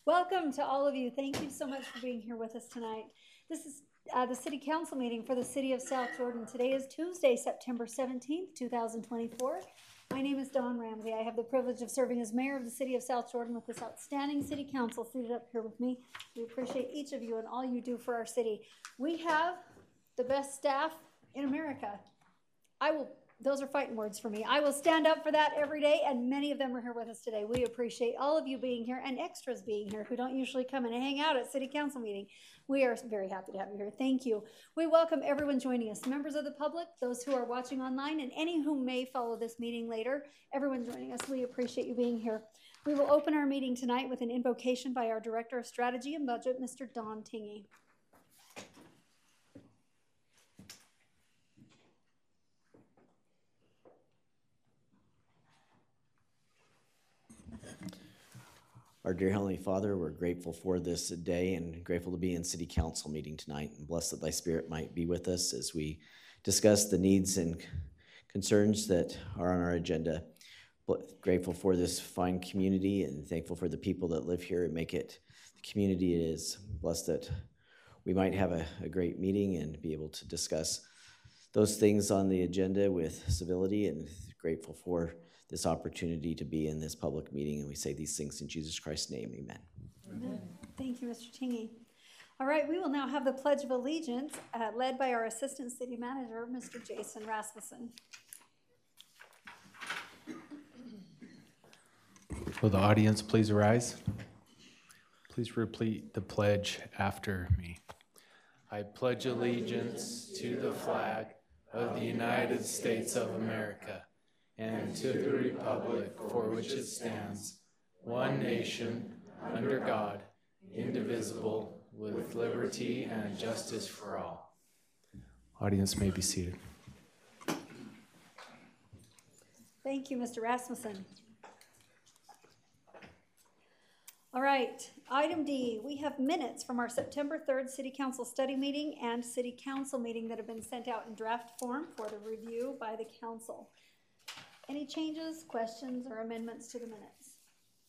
Welcome to all of you. Thank you so much for being here with us tonight. This is the City Council meeting for the City of South Jordan. Today is Tuesday, September 17th, 2024. My name is Dawn Ramsey. I have the privilege of serving as mayor of the City of South Jordan with this outstanding City Council seated up here with me. We appreciate each of you and all you do for our city. We have the best staff in America. Those are fighting words for me. I will stand up for that every day, and many of them are here with us today. We appreciate all of you being here and extras being here who don't usually come and hang out at City Council meeting. We are very happy to have you here. Thank you. We welcome everyone joining us, members of the public, those who are watching online, and any who may follow this meeting later. Everyone joining us, we appreciate you being here. We will open our meeting tonight with an invocation by our Director of Strategy and Budget, Mr. Don Tingey. Our dear Heavenly Father, we're grateful for this day and grateful to be in City Council meeting tonight. And bless that thy Spirit might be with us as we discuss the needs and concerns that are on our agenda. But grateful for this fine community and thankful for the people that live here and make it the community it is. Bless that we might have a great meeting and be able to discuss those things on the agenda with civility, and grateful for this opportunity to be in this public meeting, and we say these things in Jesus Christ's name, amen. Amen. Thank you, Mr. Tingey. All right, we will now have the Pledge of Allegiance led by our Assistant City Manager, Mr. Jason Rasmussen. Will the audience please rise? Please repeat the pledge after me. I pledge allegiance to the flag of the United States of America and to the republic for which it stands, one nation, under God, indivisible, with liberty and justice for all. Audience may be seated. Thank you, Mr. Rasmussen. All right, item D, we have minutes from our September 3rd City Council study meeting and City Council meeting that have been sent out in draft form for the review by the council. Any changes, questions, or amendments to the minutes?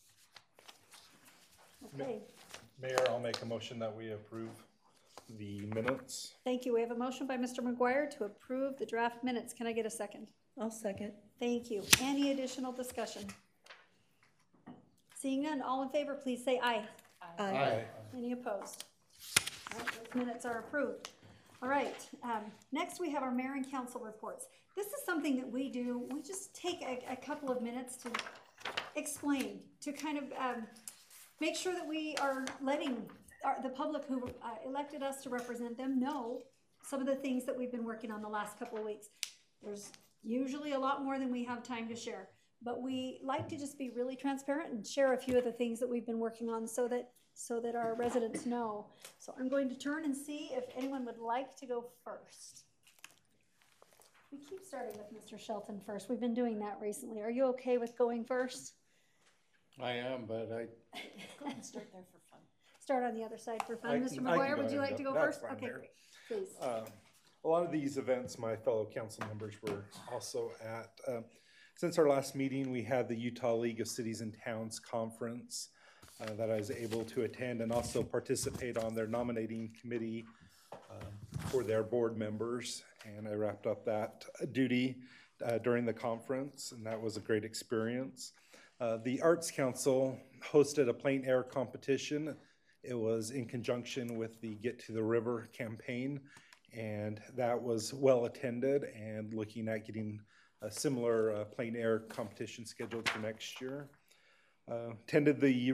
Okay. Mayor, I'll make a motion that we approve the minutes. Thank you. We have a motion by Mr. McGuire to approve the draft minutes. Can I get a second? I'll second. Thank you. Any additional discussion? Seeing none, all in favor, please say aye. Aye. Aye. Any opposed? All right, those minutes are approved. All right, next we have our mayor and council reports. This is something that we do. We just take a couple of minutes to explain, to kind of make sure that we are letting the public who elected us to represent them know some of the things that we've been working on the last couple of weeks. There's usually a lot more than we have time to share, but we like to just be really transparent and share a few of the things that we've been working on so that our residents know. So I'm going to turn and see if anyone would like to go first. We keep starting with Mr. Shelton first. We've been doing that recently. Are you okay with going first? I am, but Go ahead and start there for fun. Start on the other side for fun. Mr. McGuire, would you like to go first? Okay, great. Please. A lot of these events my fellow council members were also at. Since our last meeting, we had the Utah League of Cities and Towns Conference that I was able to attend and also participate on their nominating committee for their board members. And I wrapped up that duty during the conference, and that was a great experience. The Arts Council hosted a plein air competition. It was in conjunction with the Get to the River campaign, and that was well attended, and looking at getting a similar plein air competition scheduled for next year. Attended the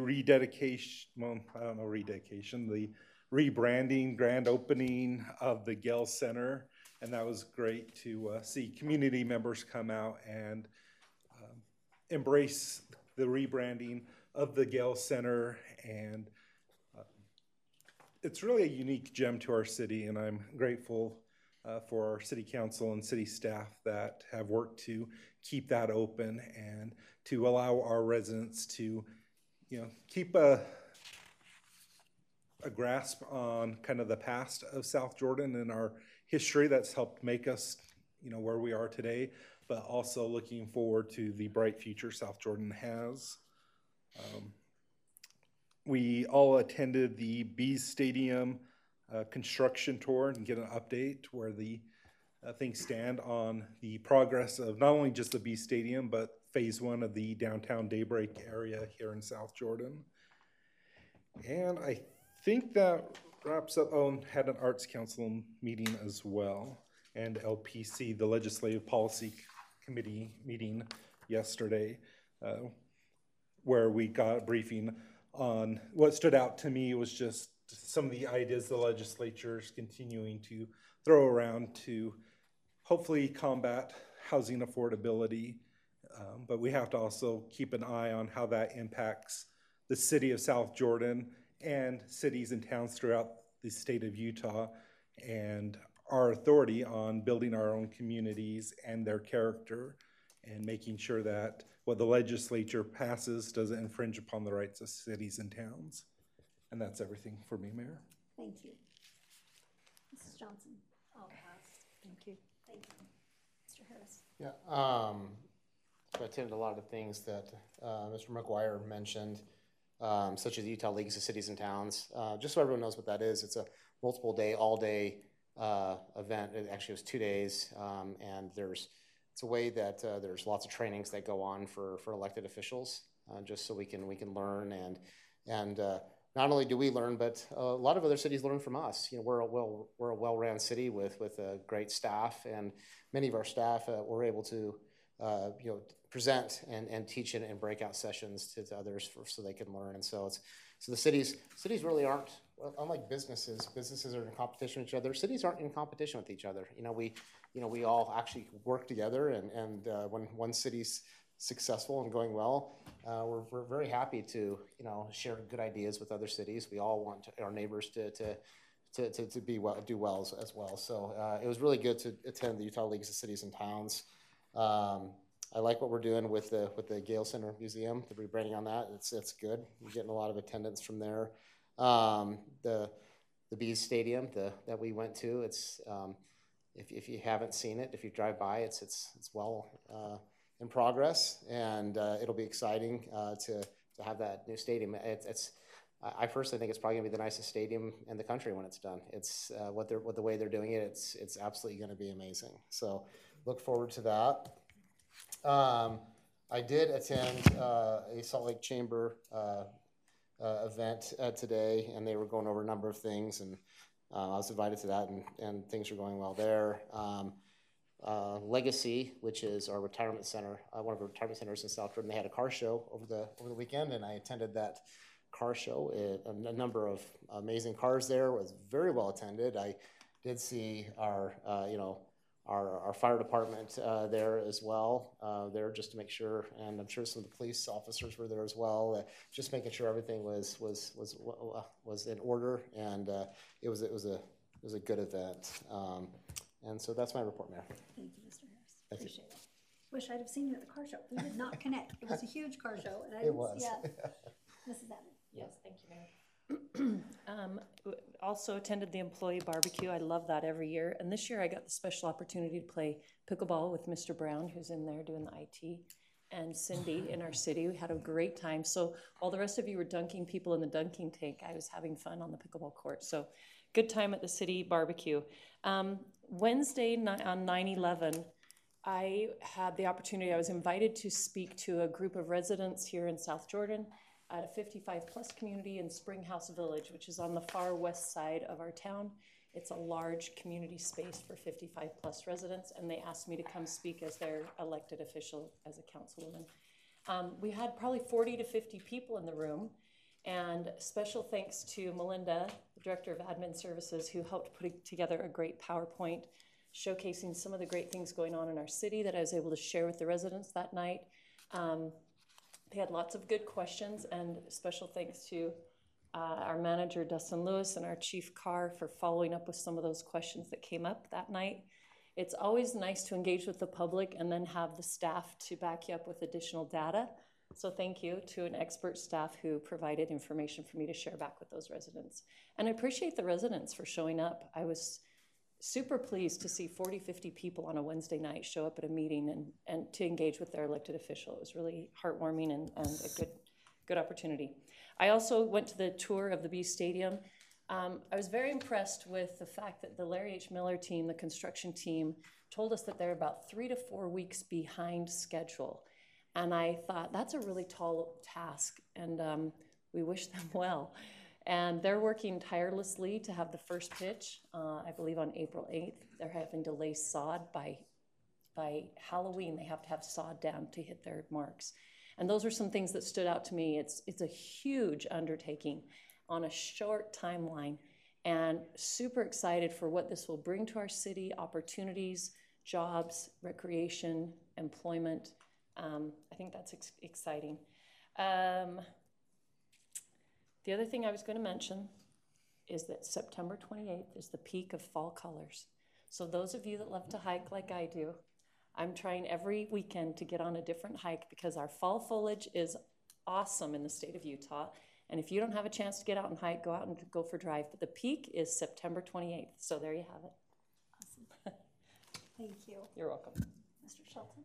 the rebranding grand opening of the Gale Center, and that was great to see community members come out and embrace the rebranding of the Gale Center. And it's really a unique gem to our city, and I'm grateful for our city council and city staff that have worked to keep that open and to allow our residents to, keep a grasp on kind of the past of South Jordan and our history that's helped make us, where we are today, but also looking forward to the bright future South Jordan has. we all attended the Bees Stadium construction tour and get an update where the things stand on the progress of not only just the Bees Stadium, but phase 1 of the downtown Daybreak area here in South Jordan. And I think that wraps up. Oh, and had an Arts Council meeting as well, and LPC, the Legislative Policy Committee meeting yesterday, where we got a briefing on what stood out to me was just some of the ideas the legislature is continuing to throw around to hopefully combat housing affordability. But we have to also keep an eye on how that impacts the city of South Jordan and cities and towns throughout the state of Utah, and our authority on building our own communities and their character, and making sure that what the legislature passes doesn't infringe upon the rights of cities and towns. And that's everything for me, Mayor. Thank you. Mrs. Johnson? I'll pass. Thank you. Thank you. Mr. Harris? Yeah, so I attended a lot of the things that Mr. McGuire mentioned, such as the Utah Leagues of Cities and Towns. Just so everyone knows what that is, it's a multiple day, all day event. It actually was 2 days, and it's a way that there's lots of trainings that go on for elected officials, just so we can learn, and not only do we learn, but a lot of other cities learn from us. You know, we're a well-ran city with a great staff, and many of our staff were able to present and teach in breakout sessions to others so they can learn. And so the cities really aren't, unlike businesses. Businesses are in competition with each other. Cities aren't in competition with each other. We all actually work together, and when one city's successful and going well, we're very happy to share good ideas with other cities. We all want our neighbors to do well as well. So it was really good to attend the Utah Leagues of Cities and Towns. I like what we're doing with the Gale Center Museum, the rebranding on that. It's good. We're getting a lot of attendance from there. The Bees Stadium that we went to, it's if you haven't seen it, if you drive by, it's well in progress, and it'll be exciting to have that new stadium. I personally think it's probably gonna be the nicest stadium in the country when it's done. It's the way they're doing it. It's absolutely gonna be amazing. So look forward to that. I did attend a Salt Lake Chamber event today, and they were going over a number of things, and I was invited to that, and things are going well there. Legacy, which is our retirement center, one of our retirement centers in South Jordan, they had a car show over the weekend, and I attended that car show. A number of amazing cars there. Was very well attended. I did see our fire department there as well, there just to make sure, and I'm sure some of the police officers were there as well, just making sure everything was in order, and it was a good event, and so that's my report, Mayor. Thank you, Mr. Harris. Appreciate it. Wish I'd have seen you at the car show. We did not connect. It was a huge car show, and I didn't see it. Mrs. Adams? Yes, thank you, Mayor. Also attended the employee barbecue. I love that every year. And this year I got the special opportunity to play pickleball with Mr. Brown, who's in there doing the IT, and Cindy in our city. We had a great time. So while the rest of you were dunking people in the dunking tank, I was having fun on the pickleball court. So good time at the city barbecue. Wednesday on 9/11, I had the opportunity, I was invited to speak to a group of residents here in South Jordan at a 55-plus community in Springhouse Village, which is on the far west side of our town. It's a large community space for 55-plus residents, and they asked me to come speak as their elected official as a councilwoman. We had probably 40 to 50 people in the room, and special thanks to Melinda, the Director of Admin Services, who helped put together a great PowerPoint showcasing some of the great things going on in our city that I was able to share with the residents that night. They had lots of good questions, and special thanks to our manager, Dustin Lewis, and our chief Carr for following up with some of those questions that came up that night. It's always nice to engage with the public and then have the staff to back you up with additional data. So thank you to an expert staff who provided information for me to share back with those residents. And I appreciate the residents for showing up. I was super pleased to see 40, 50 people on a Wednesday night show up at a meeting and to engage with their elected official. It was really heartwarming and a good opportunity. I also went to the tour of the B Stadium. I was very impressed with the fact that the Larry H. Miller team, the construction team, told us that they're about 3 to 4 weeks behind schedule. And I thought, that's a really tall task, and we wish them well. And they're working tirelessly to have the first pitch, I believe on April 8th. They're having to lay sod by Halloween. They have to have sod down to hit their marks. And those are some things that stood out to me. It's a huge undertaking on a short timeline, and super excited for what this will bring to our city: opportunities, jobs, recreation, employment. I think that's exciting. The other thing I was going to mention is that September 28th is the peak of fall colors. So those of you that love to hike like I do, I'm trying every weekend to get on a different hike, because our fall foliage is awesome in the state of Utah. And if you don't have a chance to get out and hike, go out and go for a drive. But the peak is September 28th. So there you have it. Awesome. Thank you. You're welcome. Mr. Shelton?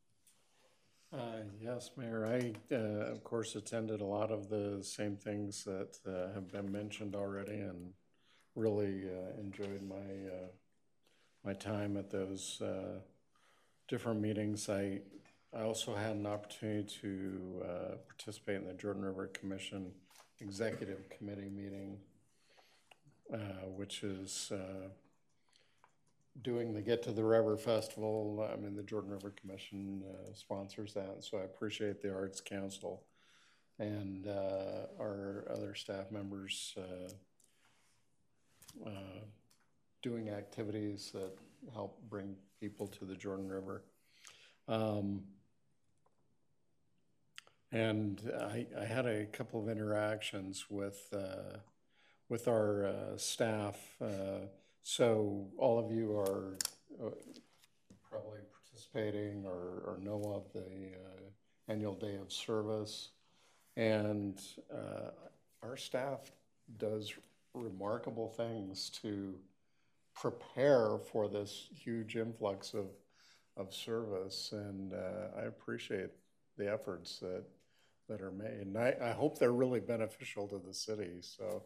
Yes, Mayor, I, of course, attended a lot of the same things that have been mentioned already, and really enjoyed my time at those different meetings. I also had an opportunity to participate in the Jordan River Commission Executive Committee meeting, which is doing the Get to the River Festival. I mean, the Jordan River Commission sponsors that, so I appreciate the Arts Council and our other staff members doing activities that help bring people to the Jordan River. And I had a couple of interactions with our staff. So all of you are probably participating or know of the annual day of service. And our staff does remarkable things to prepare for this huge influx of service. And I appreciate the efforts that are made. And I hope they're really beneficial to the city. So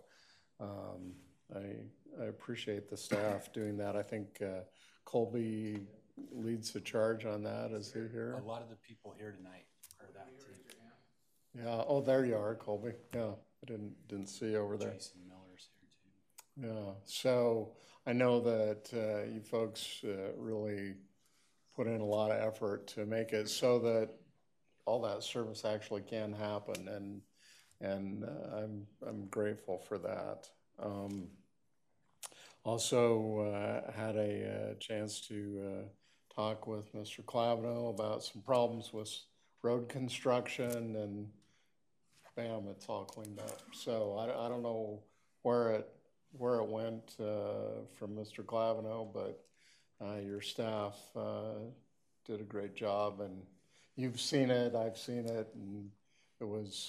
I appreciate the staff doing that. I think Colby leads the charge on that. Is he here? A lot of the people here tonight are that team. Yeah. Oh, there you are, Colby. Yeah, I didn't see over there. Jason Miller's here too. Yeah. So I know that you folks really put in a lot of effort to make it so that all that service actually can happen, and I'm grateful for that. Also had a chance to talk with Mr. Clavino about some problems with road construction, and bam, it's all cleaned up. So I don't know where it went from Mr. Clavino, but your staff did a great job, and you've seen it, I've seen it, and it was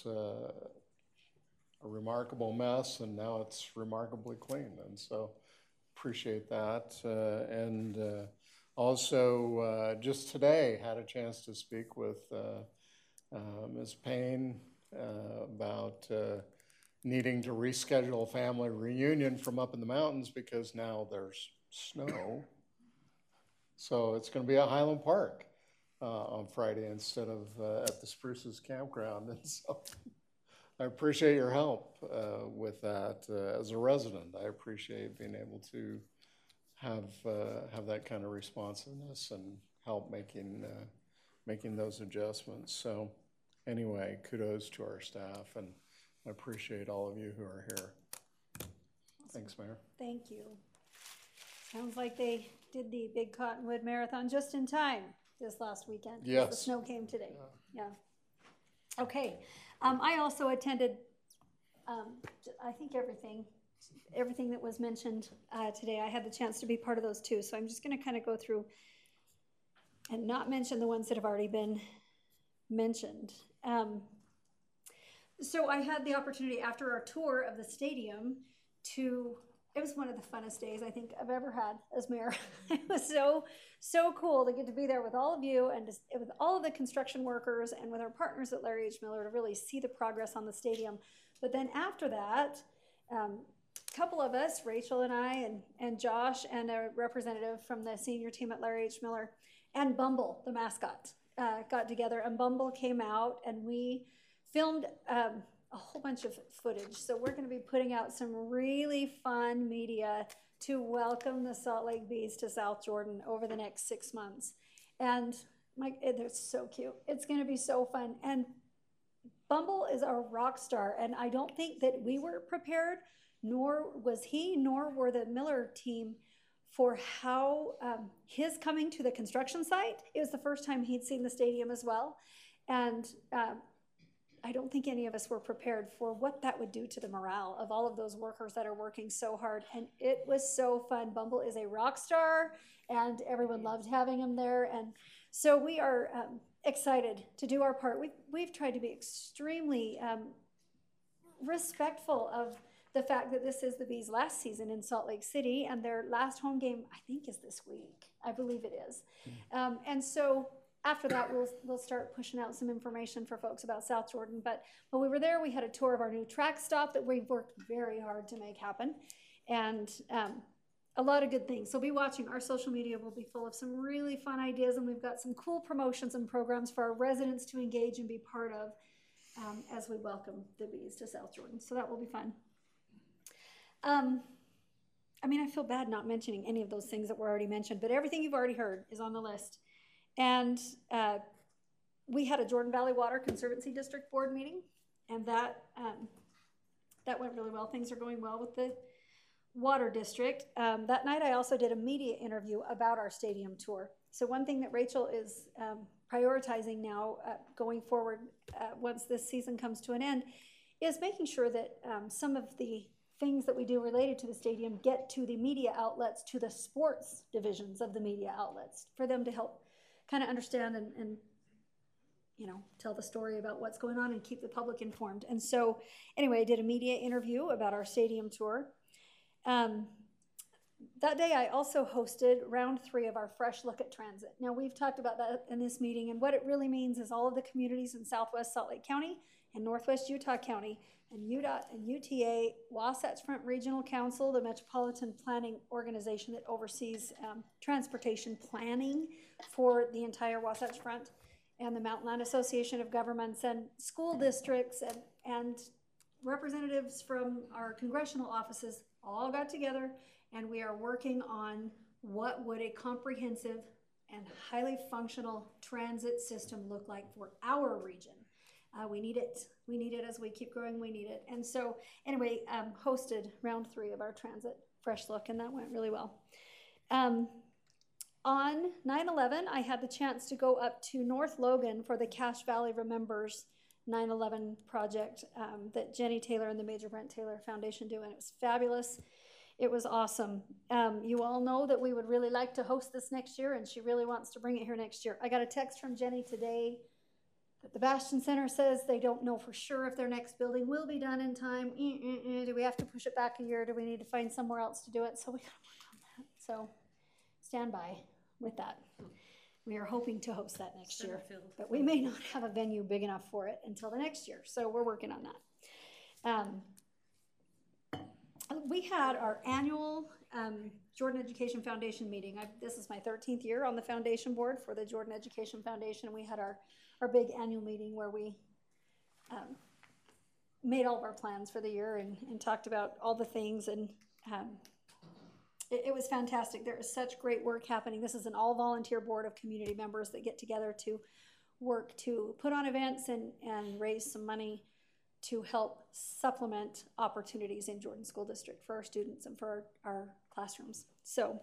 a remarkable mess, and now it's remarkably clean, and so appreciate that. And also just today had a chance to speak with Ms. Payne about needing to reschedule a family reunion from up in the mountains because now there's snow. So it's going to be at Highland Park on Friday instead of at the Spruces Campground. And so I appreciate your help with that. As a resident, I appreciate being able to have that kind of responsiveness and help making those adjustments. So anyway, kudos to our staff, and I appreciate all of you who are here. Awesome. Thanks, Mayor. Thank you. Sounds like they did the Big Cottonwood Marathon just in time this last weekend. Yes. The snow came today. Yeah. Okay. I also attended, I think everything that was mentioned today. I had the chance to be part of those too. So I'm just going to kind of go through and not mention the ones that have already been mentioned. So I had the opportunity after our tour of the stadium it was one of the funnest days I think I've ever had as mayor. It was so cool to get to be there with all of you and with all of the construction workers and with our partners at Larry H. Miller to really see the progress on the stadium. But then after that, a couple of us, Rachel and I, and Josh, and a representative from the senior team at Larry H. Miller, and Bumble, the mascot, got together, and Bumble came out, and we filmed a whole bunch of footage. So we're going to be putting out some really fun media to welcome the Salt Lake Bees to South Jordan over the next 6 months. And they're so cute. It's going to be so fun. And Bumble is our rock star, and I don't think that we were prepared, nor was he, nor were the Miller team, for how his coming to the construction site. It was the first time he'd seen the stadium as well. And I don't think any of us were prepared for what that would do to the morale of all of those workers that are working so hard. And it was so fun. Bumble is a rock star, and everyone loved having him there. And so we are excited to do our part. We've tried to be extremely respectful of the fact that this is the Bees' last season in Salt Lake City, and their last home game, I think, is this week. I believe it is. And so after that, we'll start pushing out some information for folks about South Jordan. But when we were there, we had a tour of our new track stop that we've worked very hard to make happen, and a lot of good things. So be watching. Our social media will be full of some really fun ideas, and we've got some cool promotions and programs for our residents to engage and be part of as we welcome the Bees to South Jordan. So that will be fun. I mean, I feel bad not mentioning any of those things that were already mentioned, but everything you've already heard is on the list. And we had a Jordan Valley Water Conservancy District Board meeting, and that went really well. Things are going well with the water district. That night I also did a media interview about our stadium tour. So one thing that Rachel is prioritizing now going forward once this season comes to an end is making sure that some of the things that we do related to the stadium get to the media outlets, to the sports divisions of the media outlets, for them to help kind of understand and tell the story about what's going on and keep the public informed. And so anyway, I did a media interview about our stadium tour. That day I also hosted round 3 of our Fresh Look at Transit. Now, we've talked about that in this meeting, and what it really means is all of the communities in Southwest Salt Lake County and Northwest Utah County and UDOT and UTA, Wasatch Front Regional Council, the metropolitan planning organization that oversees transportation planning for the entire Wasatch Front, and the Mountain Land Association of Governments, and school districts, and representatives from our congressional offices all got together, and we are working on what would a comprehensive and highly functional transit system look like for our region. We need it. We need it as we keep growing. We need it. And so anyway, hosted round 3 of our Transit Fresh Look, and that went really well. On 9/11, I had the chance to go up to North Logan for the Cache Valley Remembers 9/11 project that Jenny Taylor and the Major Brent Taylor Foundation do, and it was fabulous. It was awesome. You all know that we would really like to host this next year, and she really wants to bring it here next year. I got a text from Jenny today that the Bastion Center says they don't know for sure if their next building will be done in time. Do we have to push it back a year? Do we need to find somewhere else to do it? So we got to work on that. So stand by with that. We are hoping to host that next year, but we may not have a venue big enough for it until the next year. So we're working on that. We had our annual Jordan Education Foundation meeting. This is my 13th year on the foundation board for the Jordan Education Foundation. We had our big annual meeting where we made all of our plans for the year and talked about all the things, and it was fantastic. There is such great work happening. This is an all-volunteer board of community members that get together to work to put on events and raise some money to help supplement opportunities in Jordan School District for our students and for our classrooms. So,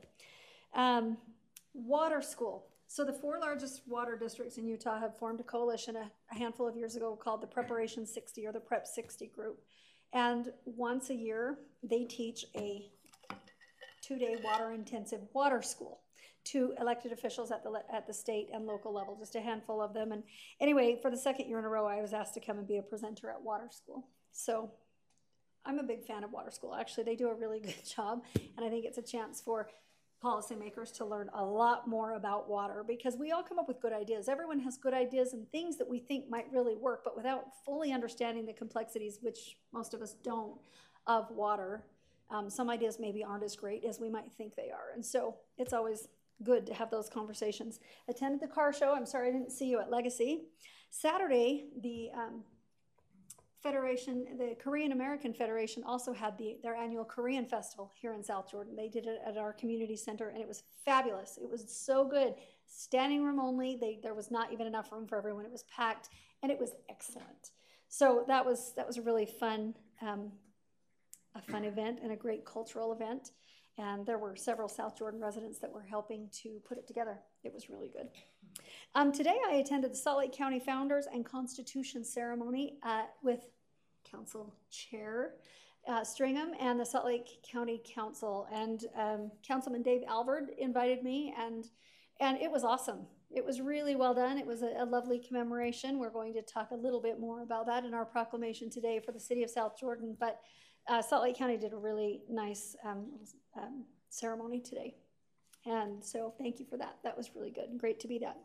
water school. So the 4 largest water districts in Utah have formed a coalition a handful of years ago called the Preparation 60 or the Prep 60 group. And once a year, they teach a 2-day water-intensive water school to elected officials at the state and local level, just a handful of them. And anyway, for the 2nd year in a row, I was asked to come and be a presenter at water school. So I'm a big fan of water school. Actually, they do a really good job, and I think it's a chance for policymakers to learn a lot more about water, because we all come up with good ideas. Everyone has good ideas and things that we think might really work, but without fully understanding the complexities, which most of us don't, of water, some ideas maybe aren't as great as we might think they are. And so it's always good to have those conversations. Attended the car show. I'm sorry I didn't see you at Legacy. Saturday, the Federation, the Korean American Federation, also had their annual Korean Festival here in South Jordan. They did it at our community center, and it was fabulous. It was so good. Standing room only. There was not even enough room for everyone. It was packed, and it was excellent. So that was a really fun, a fun event and a great cultural event. And there were several South Jordan residents that were helping to put it together. It was really good. Today I attended the Salt Lake County Founders and Constitution Ceremony with Council Chair Stringham and the Salt Lake County Council. And Councilman Dave Alvord invited me, and it was awesome. It was really well done. It was a lovely commemoration. We're going to talk a little bit more about that in our proclamation today for the city of South Jordan. But Salt Lake County did a really nice ceremony today. And so thank you for that. That was really good and great to be at.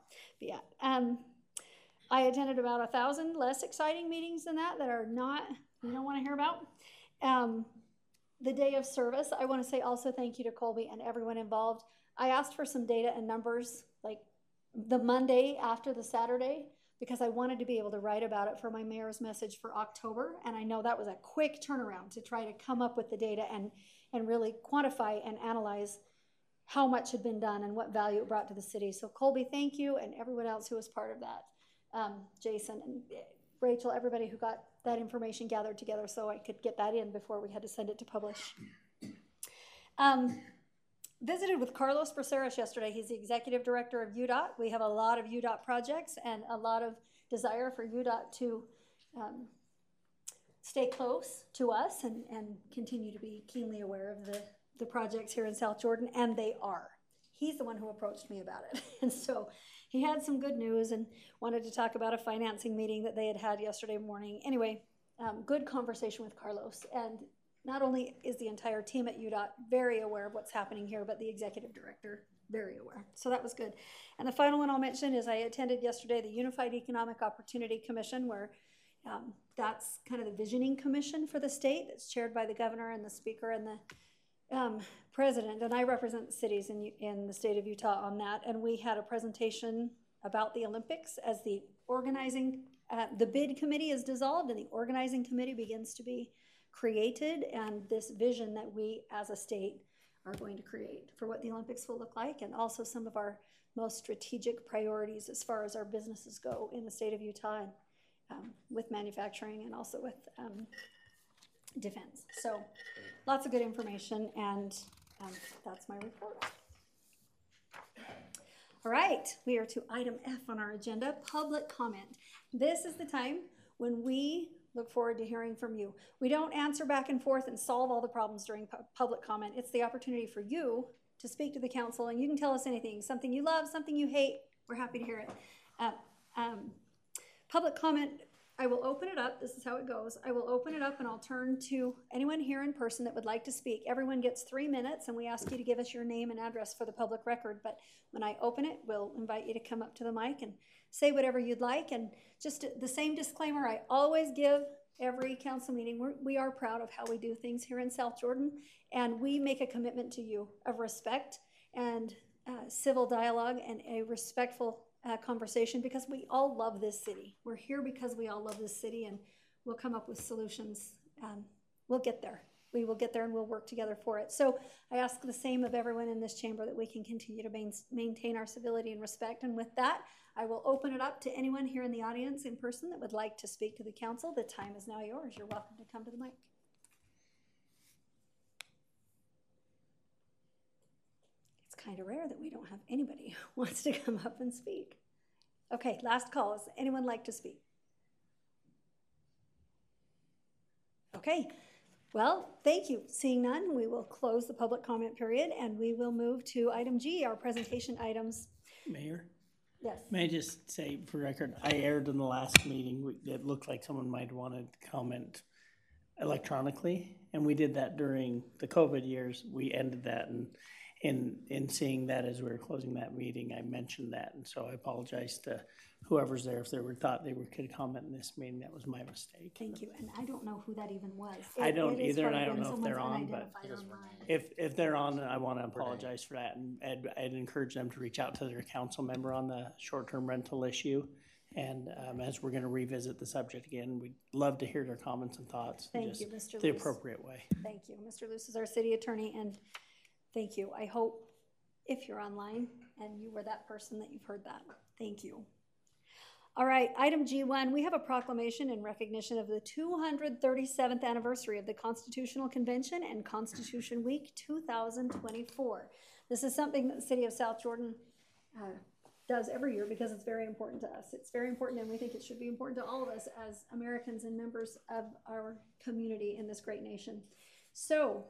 I attended about 1,000 less exciting meetings than that are not, you don't want to hear about. The day of service, I want to say also thank you to Colby and everyone involved. I asked for some data and numbers like the Monday after the Saturday, because I wanted to be able to write about it for my mayor's message for October. And I know that was a quick turnaround to try to come up with the data and really quantify and analyze how much had been done and what value it brought to the city. So Colby, thank you, and everyone else who was part of that. Jason and Rachel, everybody who got that information gathered together so I could get that in before we had to send it to publish. Visited with Carlos Braceras yesterday. He's the executive director of UDOT. We have a lot of UDOT projects and a lot of desire for UDOT to stay close to us and continue to be keenly aware of the projects here in South Jordan, and they are. He's the one who approached me about it. And so he had some good news and wanted to talk about a financing meeting that they had yesterday morning. Anyway, good conversation with Carlos. And not only is the entire team at UDOT very aware of what's happening here, but the executive director, very aware. So that was good. And the final one I'll mention is I attended yesterday the Unified Economic Opportunity Commission, where that's kind of the visioning commission for the state. It's chaired by the governor and the speaker and the president. And I represent cities in the state of Utah on that. And we had a presentation about the Olympics as the organizing, the bid committee is dissolved and the organizing committee begins to be created, and this vision that we as a state are going to create for what the Olympics will look like, and also some of our most strategic priorities as far as our businesses go in the state of Utah, and with manufacturing and also with defense. So lots of good information, and that's my report. All right, we are to item F on our agenda, public comment. This is the time when we look forward to hearing from you. We don't answer back and forth and solve all the problems during public comment. It's the opportunity for you to speak to the council, and you can tell us anything, something you love, something you hate. We're happy to hear it. Public comment, I will open it up. This is how it goes. I will open it up and I'll turn to anyone here in person that would like to speak. Everyone gets 3 minutes, and we ask you to give us your name and address for the public record. But when I open it, we'll invite you to come up to the mic and say whatever you'd like. And just the same disclaimer I always give every council meeting. We are proud of how we do things here in South Jordan, and we make a commitment to you of respect and civil dialogue and a respectful conversation, because we all love this city. We're here because we all love this city, and we'll come up with solutions. We'll get there. We will get there, and we'll work together for it. So I ask the same of everyone in this chamber, that we can continue to maintain our civility and respect. And with that, I will open it up to anyone here in the audience in person that would like to speak to the council. The time is now yours. You're welcome to come to the mic. It's kind of rare that we don't have anybody who wants to come up and speak. Okay, last call. Does anyone like to speak? Okay. Well, thank you. Seeing none, we will close the public comment period, and we will move to item G, our presentation items. Mayor? Yes. May I just say, for record, I aired in the last meeting, it looked like someone might want to comment electronically, and we did that during the COVID years. We ended that, in seeing that as we were closing that meeting, I mentioned that, and so I apologize to whoever's there if they thought they could comment in this meeting. That was my mistake. Thank you, and I don't know who that even was. I don't It is either, and I hard don't when know if they're someone's on, but unidentified online. if they're on, I want to apologize for that, and I'd encourage them to reach out to their council member on the short-term rental issue. And as we're going to revisit the subject again, we'd love to hear their comments and thoughts. Thank just you, Mr. the Luce. appropriate way. Thank you. Mr. Luce is our city attorney, and thank you. I hope if you're online and you were that person that you've heard that. Thank you. All right, item G1, we have a proclamation in recognition of the 237th anniversary of the Constitutional Convention and Constitution Week 2024. This is something that the city of South Jordan does every year because it's very important to us. It's very important, and we think it should be important to all of us as Americans and members of our community in this great nation. So,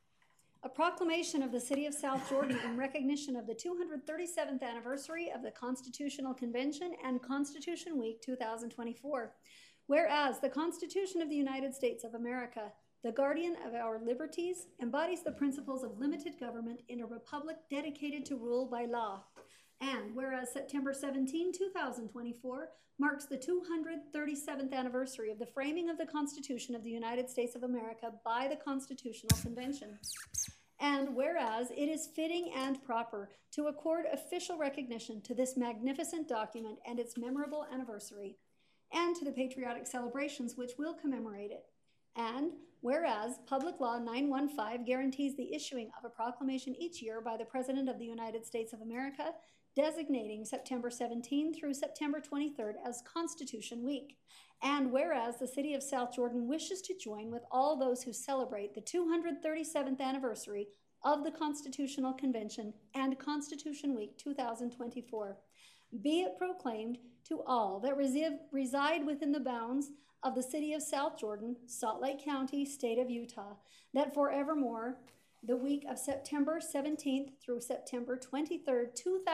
a proclamation of the city of South Jordan in recognition of the 237th anniversary of the Constitutional Convention and Constitution Week 2024. Whereas the Constitution of the United States of America, the guardian of our liberties, embodies the principles of limited government in a republic dedicated to rule by law. And whereas September 17, 2024 marks the 237th anniversary of the framing of the Constitution of the United States of America by the Constitutional Convention. And whereas it is fitting and proper to accord official recognition to this magnificent document and its memorable anniversary, and to the patriotic celebrations which will commemorate it. And whereas Public Law 915 guarantees the issuing of a proclamation each year by the President of the United States of America, designating September 17 through September 23rd as Constitution Week. And whereas the city of South Jordan wishes to join with all those who celebrate the 237th anniversary of the Constitutional Convention and Constitution Week 2024, be it proclaimed to all that reside within the bounds of the city of South Jordan, Salt Lake County, state of Utah, that forevermore the week of September 17th through September 23rd,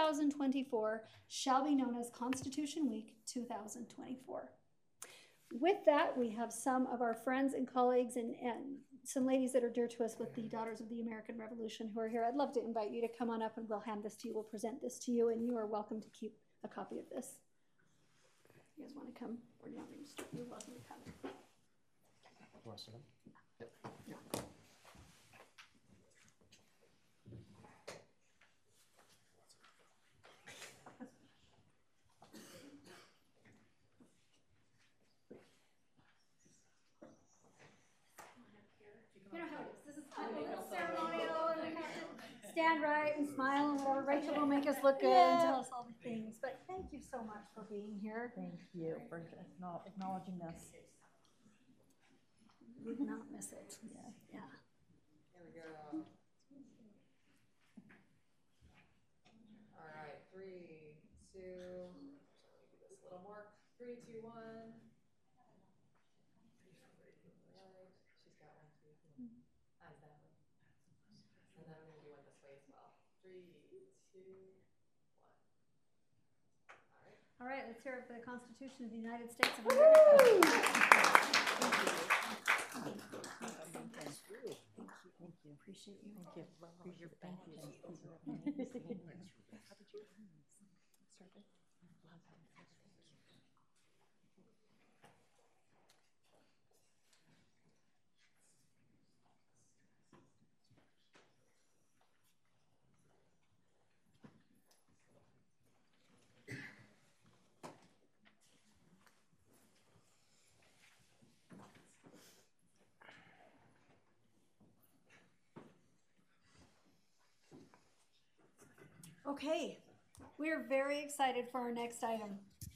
2024 shall be known as Constitution Week 2024. With that, we have some of our friends and colleagues and some ladies that are dear to us with the Daughters of the American Revolution who are here. I'd love to invite you to come on up and we'll hand this to you. We'll present this to you, and you are welcome to keep a copy of this. You guys want to come? Or do you want me to just, you're welcome to come. You want to sit down? Yep. Yeah. You know how it is. This is kind of a little ceremonial, and we have to stand right and smile and whatever. Rachel will make us look good and tell us all the things. But thank you so much for being here. Thank you for acknowledging us. We would not miss it. Yeah. Here we go. All right, 3, 2. Let me do this a little more. 3, 2, 1. She's got 1, 2. Eyes that way. And then I'm going to do one this way as well. 3, 2, 1. All right, let's hear it for the Constitution of the United States of America. Thank you. Appreciate you. Thank you. Appreciate your thank you. How did you started? Okay, we are very excited for our next item.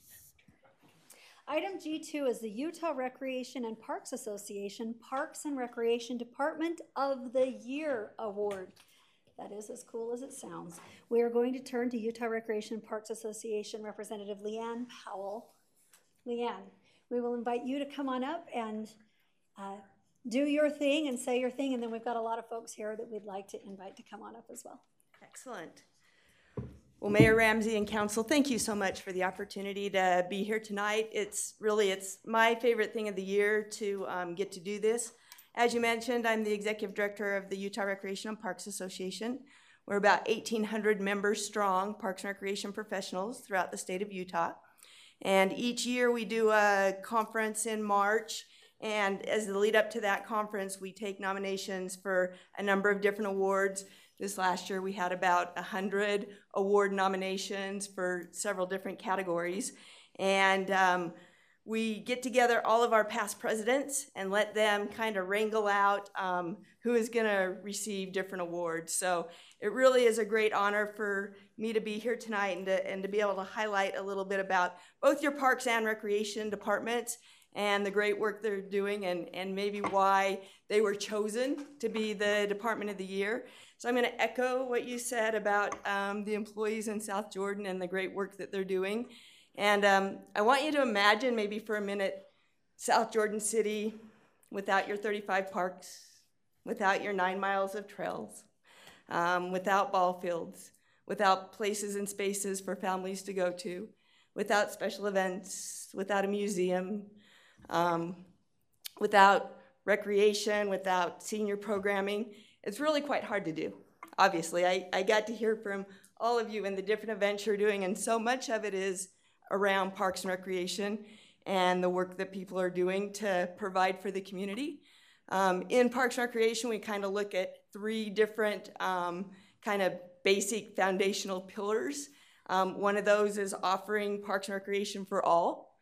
Item G2 is the Utah Recreation and Parks Association Parks and Recreation Department of the Year Award. That is as cool as it sounds. We are going to turn to Utah Recreation and Parks Association Representative Leanne Powell. Leanne, we will invite you to come on up and do your thing and say your thing, and then we've got a lot of folks here that we'd like to invite to come on up as well. Excellent. Well, Mayor Ramsey and Council, thank you so much for the opportunity to be here tonight. It's my favorite thing of the year to get to do this. As you mentioned, I'm the Executive Director of the Utah Recreation and Parks Association. We're about 1,800 members strong, Parks and Recreation professionals throughout the state of Utah. And each year we do a conference in March. And as the lead up to that conference, we take nominations for a number of different awards. This last year we had about 100 award nominations for several different categories. And we get together all of our past presidents and let them kind of wrangle out who is going to receive different awards. So it really is a great honor for me to be here tonight and to be able to highlight a little bit about both your Parks and Recreation departments and the great work they're doing and maybe why they were chosen to be the Department of the Year. So I'm going to echo what you said about the employees in South Jordan and the great work that they're doing. And I want you to imagine maybe for a minute South Jordan City without your 35 parks, without your 9 miles of trails, without ball fields, without places and spaces for families to go to, without special events, without a museum, without recreation, without senior programming. It's really quite hard to do. Obviously, I got to hear from all of you and the different events you're doing, and so much of it is around Parks and Recreation and the work that people are doing to provide for the community. In Parks and Recreation, we kind of look at 3 different kind of basic foundational pillars. One of those is offering Parks and Recreation for all.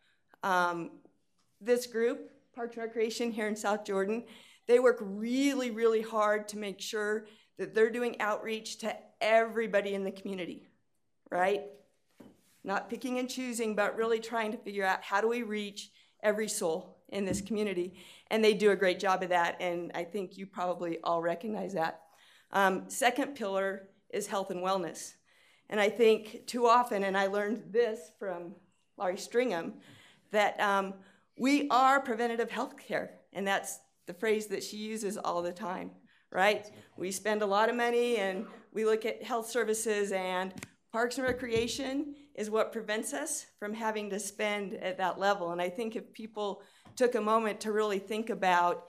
This group, Parks and Recreation here in South Jordan, they work really, really hard to make sure that they're doing outreach to everybody in the community, right? Not picking and choosing, but really trying to figure out how do we reach every soul in this community. And they do a great job of that, and I think you probably all recognize that. Second pillar is health and wellness. And I think too often, and I learned this from Laurie Stringham, that we are preventative health care, and that's the phrase that she uses all the time, right? We spend a lot of money and we look at health services, and Parks and Recreation is what prevents us from having to spend at that level. And I think if people took a moment to really think about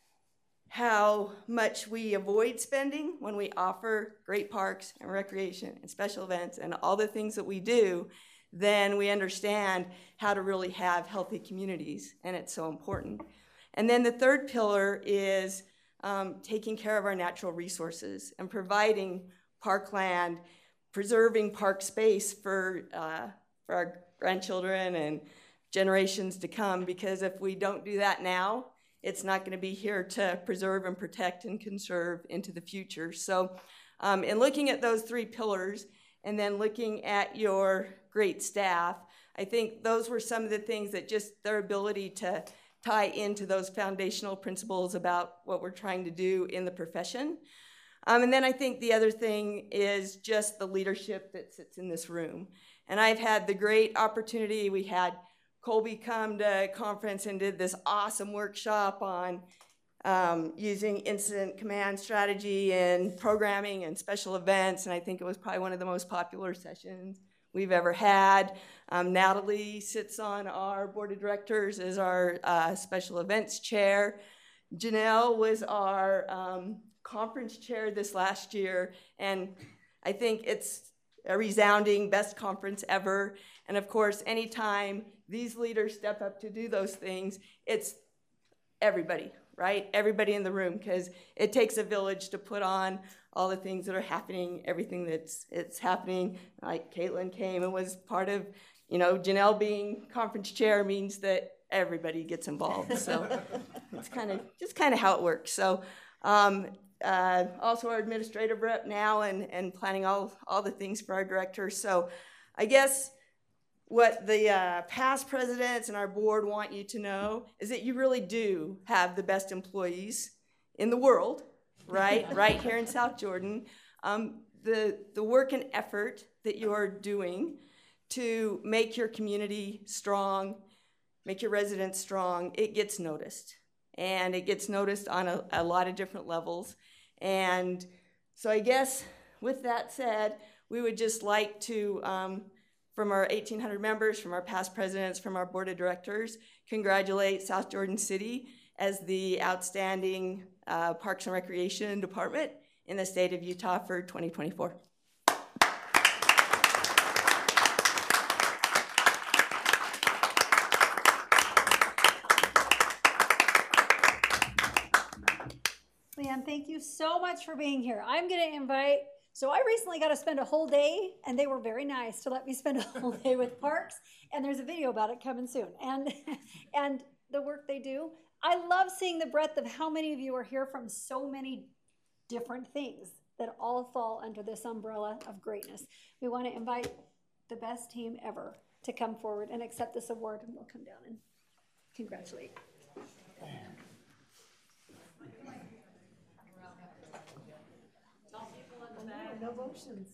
how much we avoid spending when we offer great parks and recreation and special events and all the things that we do, then we understand how to really have healthy communities, and it's so important. And then the third pillar is taking care of our natural resources and providing parkland, preserving park space for our grandchildren and generations to come, because if we don't do that now, it's not going to be here to preserve and protect and conserve into the future. So in looking at those 3 pillars and then looking at your great staff, I think those were some of the things that just their ability to tie into those foundational principles about what we're trying to do in the profession. And then I think the other thing is just the leadership that sits in this room. And I've had the great opportunity, we had Colby come to a conference and did this awesome workshop on using incident command strategy and programming and special events, and I think it was probably one of the most popular sessions we've ever had. Natalie sits on our board of directors as our special events chair. Janelle was our conference chair this last year, and I think it's a resounding best conference ever. And of course, anytime these leaders step up to do those things, it's everybody, right? Everybody in the room, because it takes a village to put on all the things that are happening, everything it's happening. Like Caitlin came and was part of, Janelle being conference chair means that everybody gets involved. So it's just kind of how it works. So also our administrative rep now and planning all the things for our directors. So I guess what the past presidents and our board want you to know is that you really do have the best employees in the world, right? Right here in South Jordan. The work and effort that you are doing to make your community strong, make your residents strong, it gets noticed. And it gets noticed on a lot of different levels. And so I guess with that said, we would just like to, from our 1,800 members, from our past presidents, from our board of directors, congratulate South Jordan City as the outstanding Parks and Recreation department in the state of Utah for 2024. Leanne, thank you so much for being here. I'm going to invite, so I recently got to spend a whole day, and they were very nice to let me spend a whole day with Parks, and there's a video about it coming soon, and the work they do. I love seeing the breadth of how many of you are here from so many different things that all fall under this umbrella of greatness. We want to invite the best team ever to come forward and accept this award, and we'll come down and congratulate. No motions.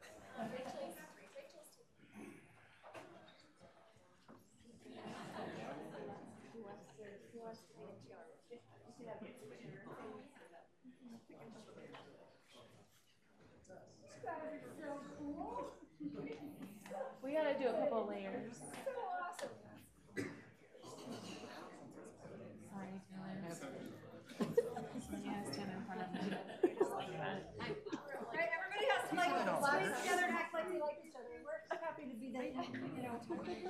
We gotta do a couple layers. So awesome. Sorry, yeah, stand in front of me. Just like that. Right, everybody has to like squeeze together and act like they like each other. We're happy to be the, you know,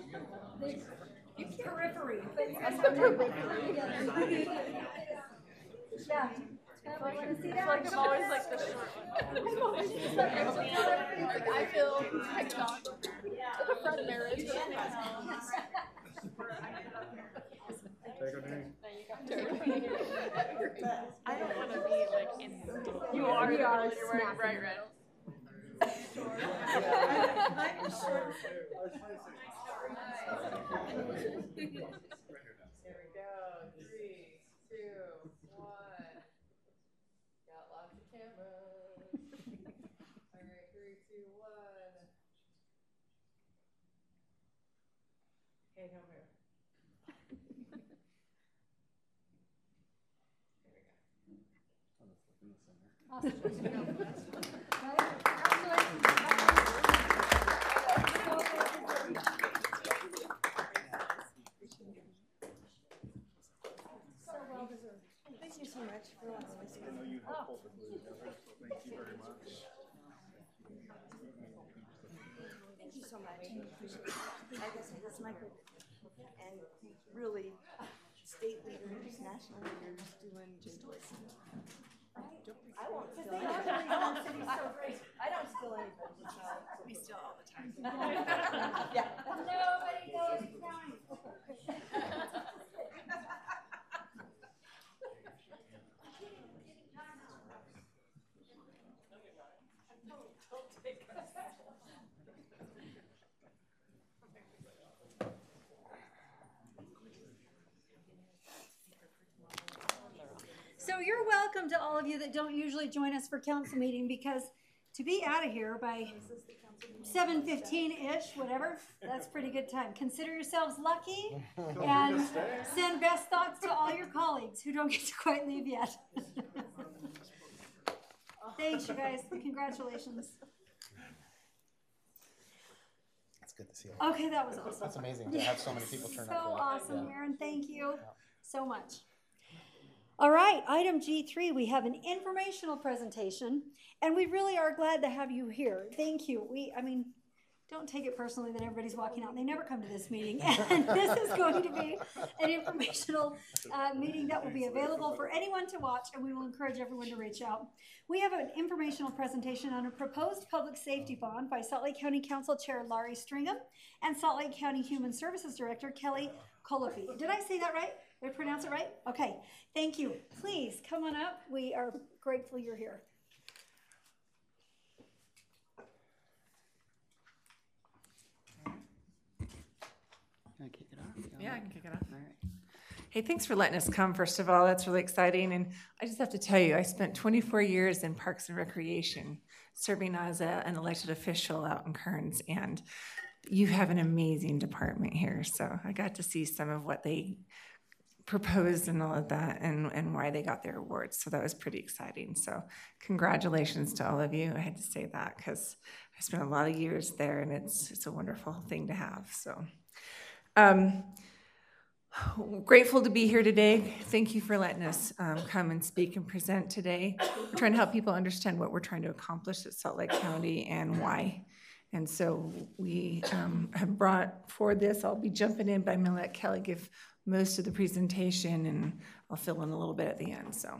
the periphery. But you guys have to work together. Yeah. I feel like I'm always like the short one. I feel like the front marriage. I don't want to be like in the middle. You are. You're wearing bright red. I'm sure. Here we go. 3, 2, 1. Got lots of cameras. All right, 3, 2, 1. Okay, don't move. Thank you so much for allowing us. I know you helped pull the glue together, so thank you very much. Thank you so much. I guess this is my group. And really, state leaders, national leaders doing just listen. I won't steal anything. I don't steal anything. We steal all the time. Yeah. Nobody goes counting. So you're welcome to all of you that don't usually join us for council meeting, because to be out of here by 7:15-ish, whatever, that's pretty good time. Consider yourselves lucky and send best thoughts to all your colleagues who don't get to quite leave yet. Thanks, you guys. Congratulations. It's good to see you. Okay, that was awesome. That's amazing to have so many people turn So up for that. awesome, Yeah. Aaron. Thank you so much. All right, item G3, we have an informational presentation, and we really are glad to have you here. Thank you. I mean, don't take it personally that everybody's walking out. They never come to this meeting. And this is going to be an informational meeting that will be available for anyone to watch, and we will encourage everyone to reach out. We have an informational presentation on a proposed public safety bond by Salt Lake County Council Chair Laurie Stringham and Salt Lake County Human Services Director Kelly Colopi. Did I say that right? Did I pronounce it right? Okay, thank you. Please come on up. We are grateful you're here. Can I kick it off? Yeah, I can kick it off. All right. Hey, thanks for letting us come, first of all. That's really exciting. And I just have to tell you, I spent 24 years in Parks and Recreation, serving as an elected official out in Kearns. And you have an amazing department here. So I got to see some of what they proposed and all of that, and why they got their awards. So that was pretty exciting. So congratulations to all of you. I had to say that because I spent a lot of years there, and it's a wonderful thing to have. So Grateful to be here today. Thank you for letting us come and speak and present today. We're trying to help people understand what we're trying to accomplish at Salt Lake County and why. And so we have brought forward this. I'll be jumping in, but I'm going to let Kelly give most of the presentation, and I'll fill in a little bit at the end. So,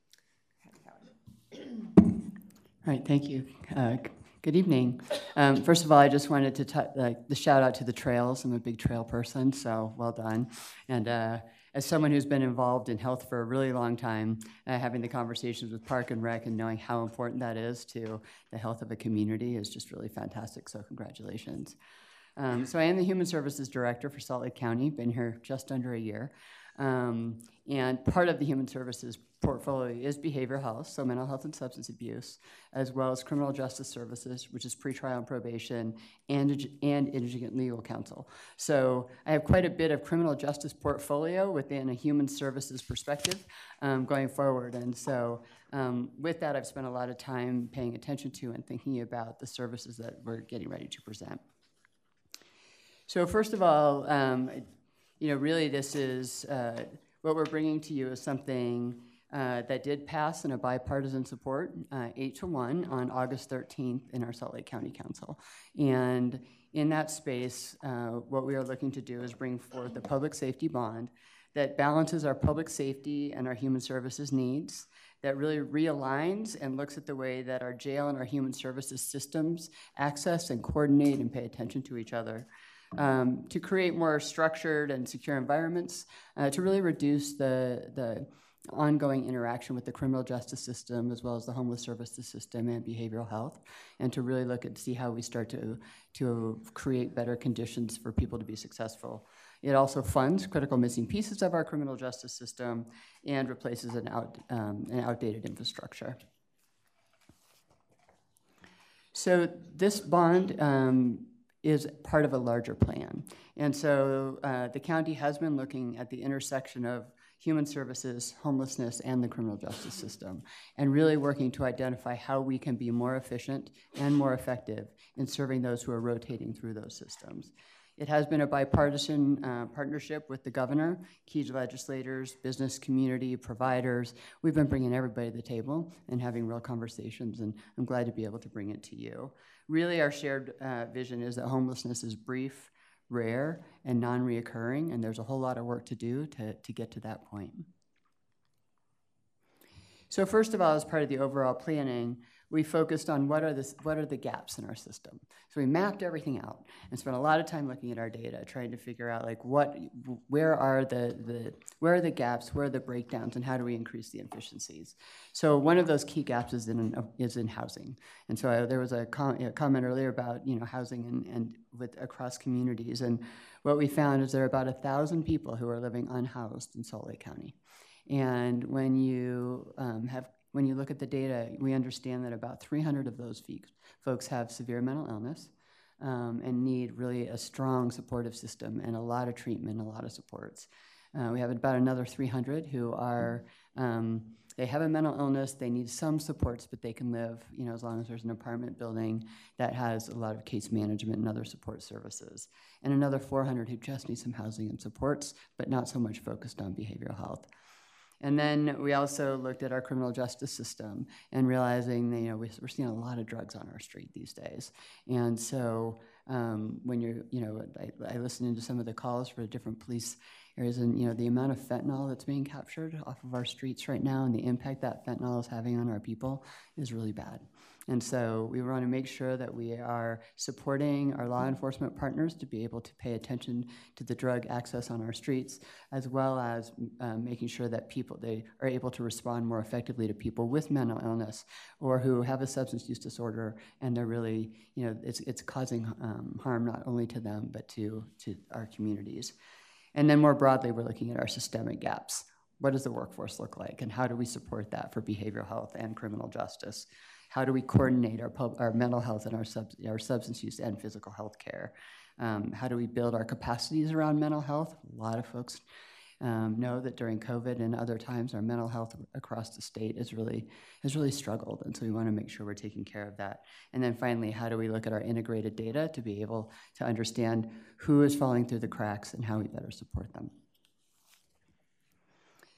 all right, thank you. Good evening. First of all, I just wanted to the shout out to the trails. I'm a big trail person, so well done. And as someone who's been involved in health for a really long time, having the conversations with Park and Rec and knowing how important that is to the health of a community is just really fantastic, so congratulations. So I am the Human Services Director for Salt Lake County, been here just under a year. And part of the Human Services portfolio is behavioral health, so mental health and substance abuse, as well as criminal justice services, which is pretrial and probation, and indigent legal counsel. So I have quite a bit of criminal justice portfolio within a human services perspective going forward. And so with that, I've spent a lot of time paying attention to and thinking about the services that we're getting ready to present. So first of all, really this is, what we're bringing to you is something that did pass in a bipartisan support, 8-1 on August 13th in our Salt Lake County Council. And in that space, what we are looking to do is bring forth a public safety bond that balances our public safety and our human services needs, that really realigns and looks at the way that our jail and our human services systems access and coordinate and pay attention to each other. To create more structured and secure environments, to really reduce the ongoing interaction with the criminal justice system, as well as the homeless services system and behavioral health, and to really look at see how we start to create better conditions for people to be successful. It also funds critical missing pieces of our criminal justice system and replaces an outdated infrastructure. So this bond is part of a larger plan. And so the county has been looking at the intersection of human services, homelessness, and the criminal justice system, and really working to identify how we can be more efficient and more effective in serving those who are rotating through those systems. It has been a bipartisan partnership with the governor, key legislators, business community, providers. We've been bringing everybody to the table and having real conversations, and I'm glad to be able to bring it to you. Really, our shared vision is that homelessness is brief, rare, and non-reoccurring, and there's a whole lot of work to do to get to that point. So first of all, as part of the overall planning, we focused on what are the gaps in our system. So we mapped everything out and spent a lot of time looking at our data, trying to figure out like where are the gaps, where are the breakdowns, and how do we increase the efficiencies. So one of those key gaps is in housing. And so there was a comment earlier about housing and across communities. And what we found is there are about 1,000 people who are living unhoused in Salt Lake County. And when you look at the data, we understand that about 300 of those folks have severe mental illness and need really a strong supportive system and a lot of treatment, a lot of supports. We have about another 300 who are, they have a mental illness, they need some supports, but they can live, as long as there's an apartment building that has a lot of case management and other support services. And another 400 who just need some housing and supports, but not so much focused on behavioral health. And then we also looked at our criminal justice system and realizing that, we're seeing a lot of drugs on our street these days. And so when I listened into some of the calls for different police areas, and the amount of fentanyl that's being captured off of our streets right now and the impact that fentanyl is having on our people is really bad. And so we want to make sure that we are supporting our law enforcement partners to be able to pay attention to the drug access on our streets, as well as making sure that they are able to respond more effectively to people with mental illness or who have a substance use disorder, and they're really, it's causing harm not only to them, but to our communities. And then more broadly, we're looking at our systemic gaps. What does the workforce look like, and how do we support that for behavioral health and criminal justice? How do we coordinate our mental health and our substance use and physical health care? How do we build our capacities around mental health? A lot of folks know that during COVID and other times, our mental health across the state has really struggled, and so we want to make sure we're taking care of that. And then finally, how do we look at our integrated data to be able to understand who is falling through the cracks and how we better support them?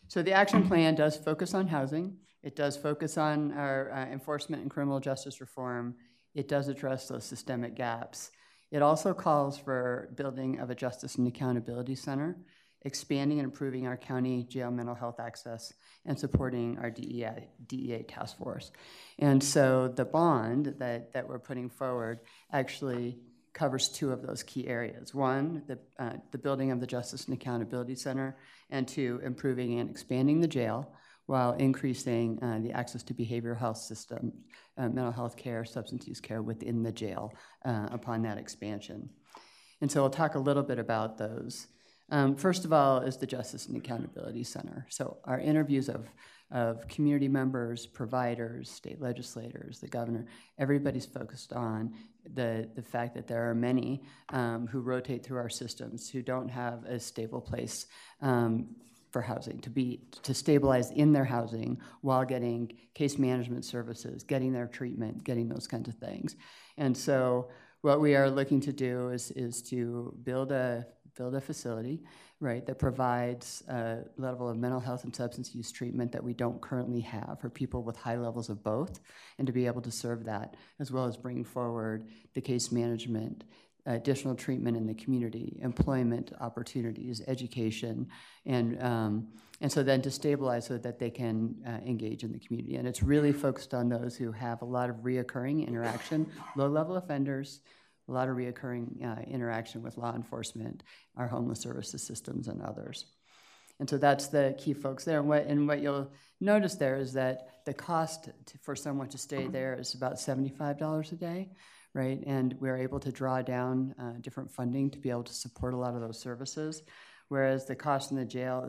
So the action plan does focus on housing. It does focus on our enforcement and criminal justice reform. It does address those systemic gaps. It also calls for building of a Justice and Accountability Center, expanding and improving our county jail mental health access, and supporting our DEA task force. And so the bond that we're putting forward actually covers two of those key areas. One, the building of the Justice and Accountability Center, and two, improving and expanding the jail while increasing the access to behavioral health system, mental health care, substance use care within the jail upon that expansion. And so I'll talk a little bit about those. First of all is the Justice and Accountability Center. So our interviews of community members, providers, state legislators, the governor, everybody's focused on the fact that there are many who rotate through our systems who don't have a stable place for housing, to stabilize in their housing while getting case management services, getting their treatment, getting those kinds of things. And so what we are looking to do is to build a facility, right, that provides a level of mental health and substance use treatment that we don't currently have for people with high levels of both, and to be able to serve that, as well as bring forward the case management, additional treatment in the community, employment opportunities, education, and so then to stabilize so that they can engage in the community. And it's really focused on those who have a lot of reoccurring interaction, low-level offenders, a lot of reoccurring interaction with law enforcement, our homeless services systems, and others. And so that's the key folks there. And what you'll notice there is that the cost for someone to stay there is about $75 a day, right? And we're able to draw down different funding to be able to support a lot of those services, whereas the cost in the jail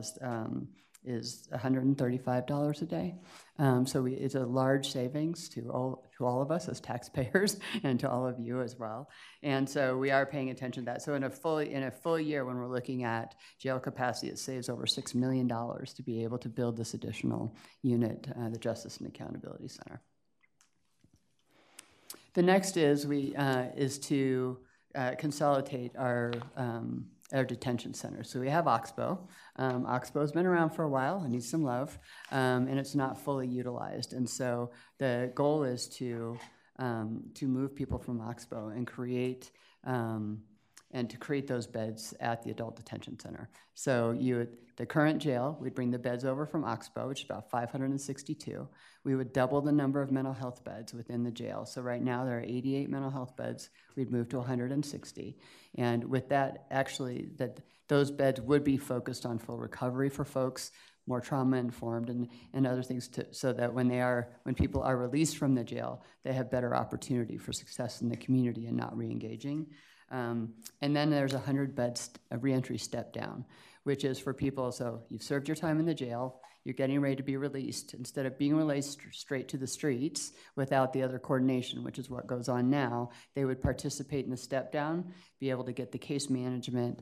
is $135 a day. So it's a large savings to all of us as taxpayers and to all of you as well. And so we are paying attention to that. So in a full year, when we're looking at jail capacity, it saves over $6 million to be able to build this additional unit, the Justice and Accountability Center. The next is to consolidate our detention center. So we have Oxbow. Oxbow's been around for a while. It needs some love, and it's not fully utilized. And so the goal is to move people from Oxbow and create those beds at the adult detention center. So the current jail, we'd bring the beds over from Oxbow, which is about 562. We would double the number of mental health beds within the jail. So right now there are 88 mental health beds. We'd move to 160. And with that, actually, those beds would be focused on full recovery for folks, more trauma-informed and other things so that when people are released from the jail, they have better opportunity for success in the community and not re-engaging. And then there's 100 beds, a reentry step down, which is for people, so you've served your time in the jail, you're getting ready to be released. Instead of being released straight to the streets without the other coordination, which is what goes on now, they would participate in the step down, be able to get the case management,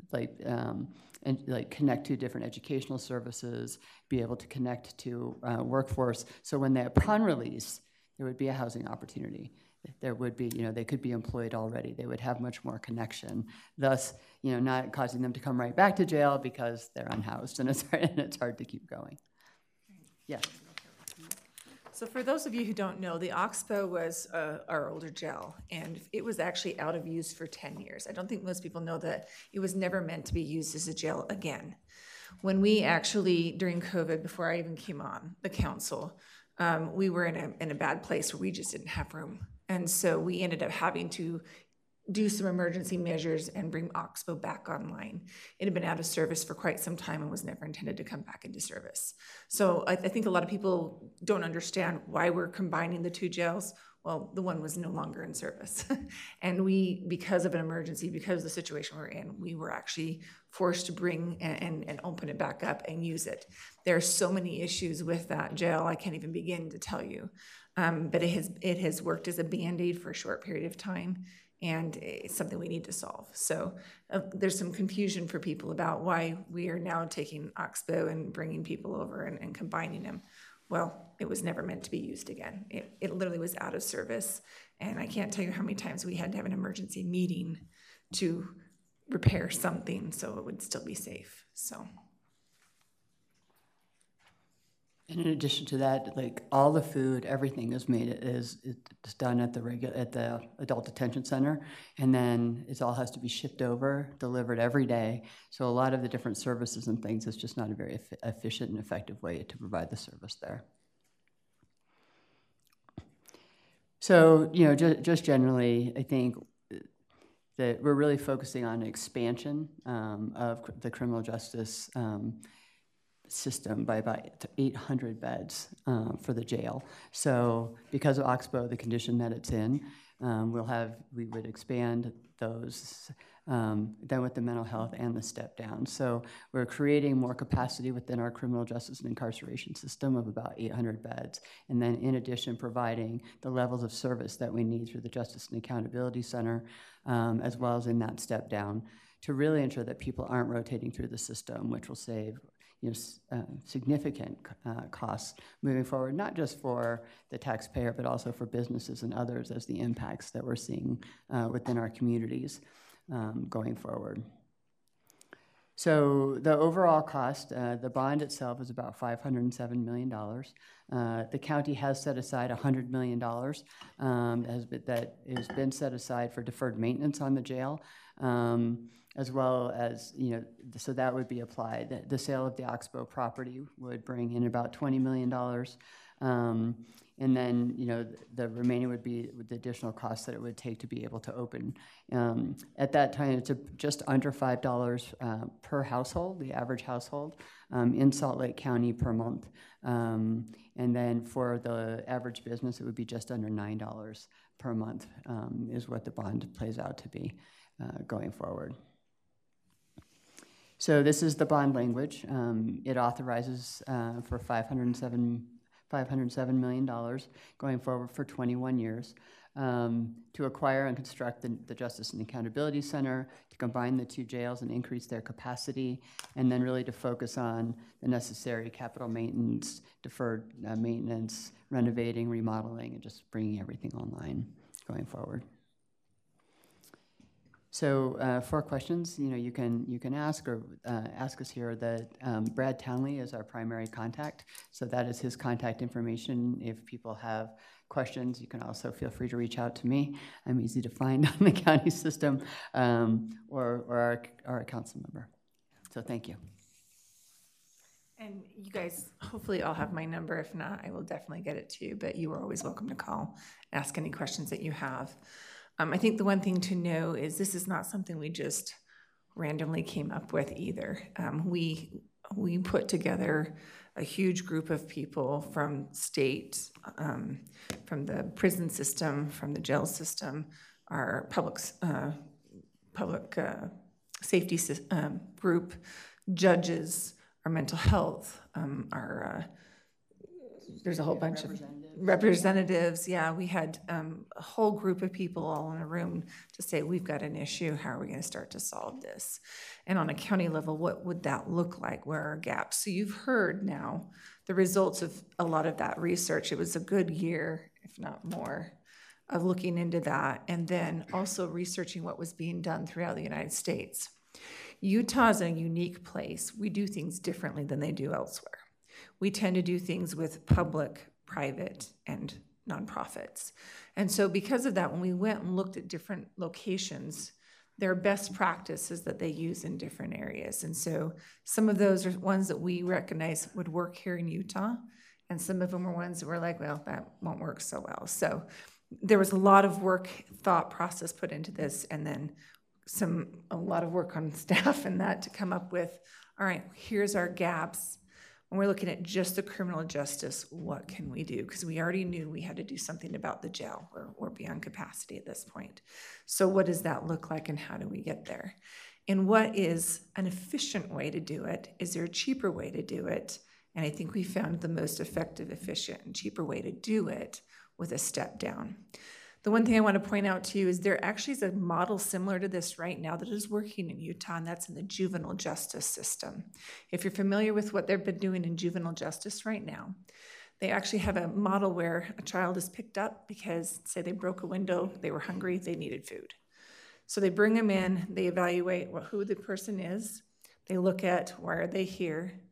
connect to different educational services, be able to connect to workforce. So when they're upon release, there would be a housing opportunity. There would be, they could be employed already. They would have much more connection, thus, not causing them to come right back to jail because they're unhoused and it's hard to keep going. Yeah. So for those of you who don't know, the Oxbow was our older jail, and it was actually out of use for 10 years. I don't think most people know that it was never meant to be used as a jail again. When we actually, during COVID, before I even came on the council, we were in a bad place where we just didn't have room. And so we ended up having to do some emergency measures and bring Oxbow back online. It had been out of service for quite some time and was never intended to come back into service. So I think a lot of people don't understand why we're combining the two jails. Well, the one was no longer in service. And we, because of an emergency, because of the situation we're in, we were actually forced to bring and open it back up and use it. There are so many issues with that jail, I can't even begin to tell you. But it has worked as a Band-Aid for a short period of time, and it's something we need to solve. So there's some confusion for people about why we are now taking Oxbow and bringing people over and combining them. Well, it was never meant to be used again. It literally was out of service, and I can't tell you how many times we had to have an emergency meeting to repair something so it would still be safe. So. And in addition to that, like all the food, everything is made it's done at the adult detention center, and then it all has to be shipped over, delivered every day. So a lot of the different services and things, it's just not a very efficient and effective way to provide the service there. So just generally, I think that we're really focusing on expansion of the criminal justice system by about 800 beds for the jail. So because of Oxbow, the condition that it's in, we would expand those then with the mental health and the step down. So we're creating more capacity within our criminal justice and incarceration system of about 800 beds. And then in addition, providing the levels of service that we need through the Justice and Accountability Center, as well as in that step down, to really ensure that people aren't rotating through the system, which will save significant costs moving forward, not just for the taxpayer, but also for businesses and others as the impacts that we're seeing within our communities going forward. So the overall cost, the bond itself is about $507 million. The county has set aside $100 million that has been set aside for deferred maintenance on the jail. As well as, so that would be applied. The sale of the Oxbow property would bring in about $20 million. And then, the remaining would be the additional costs that it would take to be able to open. At that time, it's just under $5 per household, the average household, in Salt Lake County per month. And then for the average business, it would be just under $9 per month is what the bond plays out to be going forward. So this is the bond language. It authorizes for $507 million going forward for 21 years to acquire and construct the Justice and Accountability Center, to combine the two jails and increase their capacity, and then really to focus on the necessary capital maintenance, deferred maintenance, renovating, remodeling, and just bringing everything online going forward. So 4 questions, you can ask or ask us here. That Brad Townley is our primary contact, so that is his contact information. If people have questions, you can also feel free to reach out to me. I'm easy to find on the county system, or our council member. So thank you. And you guys hopefully all have my number. If not, I will definitely get it to you, but you are always welcome to call, ask any questions that you have. I think the one thing to know is this is not something we just randomly came up with either. We put together a huge group of people from state, from the prison system, from the jail system, our public safety group, judges, our mental health, there's a whole bunch of representatives. Yeah, we had a whole group of people all in a room to say, we've got an issue. How are we going to start to solve this? And on a county level, what would that look like? Where are gaps? So you've heard now the results of a lot of that research. It was a good year, if not more, of looking into that, and then also researching what was being done throughout the United States. Utah is a unique place. We do things differently than they do elsewhere. We tend to do things with public, private, and nonprofits. And so because of that, when we went and looked at different locations, there are best practices that they use in different areas. And so some of those are ones that we recognize would work here in Utah, and some of them were ones that were like, well, that won't work so well. So there was a lot of work, thought process put into this, and then a lot of work on staff and that to come up with, all right, here's our gaps. When we're looking at just the criminal justice, what can we do? Because we already knew we had to do something about the jail. We're beyond capacity at this point. So what does that look like, and how do we get there? And what is an efficient way to do it? Is there a cheaper way to do it? And I think we found the most effective, efficient, and cheaper way to do it with a step down. The one thing I want to point out to you is there actually is a model similar to this right now that is working in Utah, and that's in the juvenile justice system. If you're familiar with what they've been doing in juvenile justice right now, they actually have a model where a child is picked up because, say, they broke a window, they were hungry, they needed food. So they bring them in, they evaluate who the person is, they look at why are they here,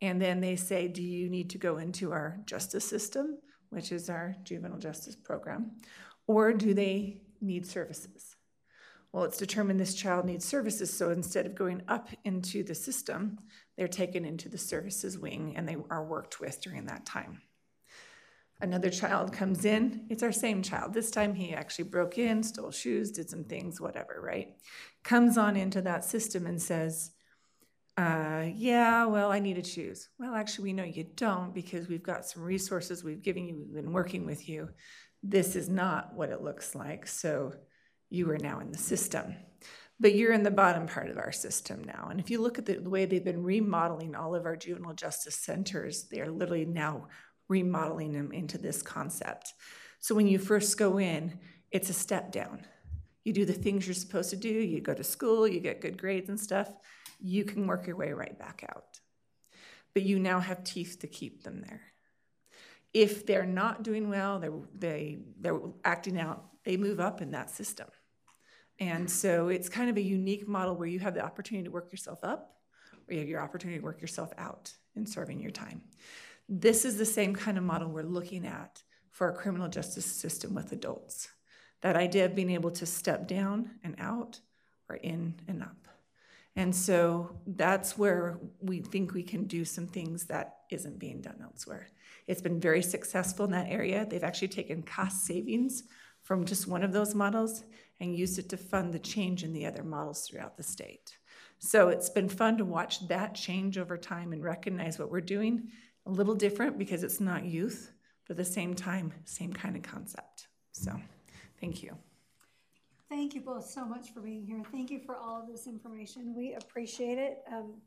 And then they say, do you need to go into our justice system, which is our juvenile justice program, or do they need services? Well, it's determined this child needs services, so instead of going up into the system, they're taken into the services wing and they are worked with during that time. Another child comes in, it's our same child. This time he actually broke in, stole shoes, did some things, whatever, right? Comes on into that system and says, yeah, well, I needed shoes. Well, actually, we know you don't because we've got some resources we've given you, we've been working with you. This is not what it looks like, so you are now in the system. But you're in the bottom part of our system now. And if you look at the way they've been remodeling all of our juvenile justice centers, they are literally now remodeling them into this concept. So when you first go in, it's a step down. You do the things you're supposed to do, you go to school, you get good grades and stuff, you can work your way right back out. But you now have teeth to keep them there. If they're not doing well, they're acting out, they move up in that system. And so it's kind of a unique model where you have the opportunity to work yourself up, or you have your opportunity to work yourself out in serving your time. This is the same kind of model we're looking at for our criminal justice system with adults. That idea of being able to step down and out or in and up. And so that's where we think we can do some things that isn't being done elsewhere. It's been very successful in that area. They've actually taken cost savings from just one of those models and used it to fund the change in the other models throughout the state. So it's been fun to watch that change over time and recognize what we're doing. A little different because it's not youth, but at the same time, same kind of concept. So, thank you. Thank you both so much for being here. Thank you for all of this information. We appreciate it.